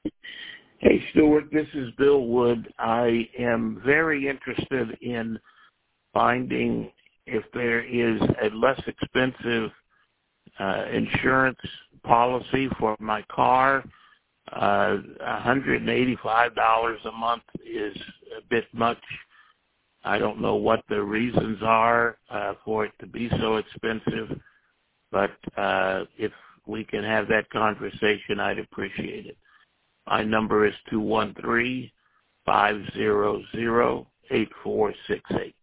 Hey, Stuart, this is Bill Wood. I am very interested in finding if there is a less expensive insurance policy for my car. $185 a month is a bit much. I don't know what the reasons are for it to be so expensive, but if we can have that conversation, I'd appreciate it. My number is 213-500-8468.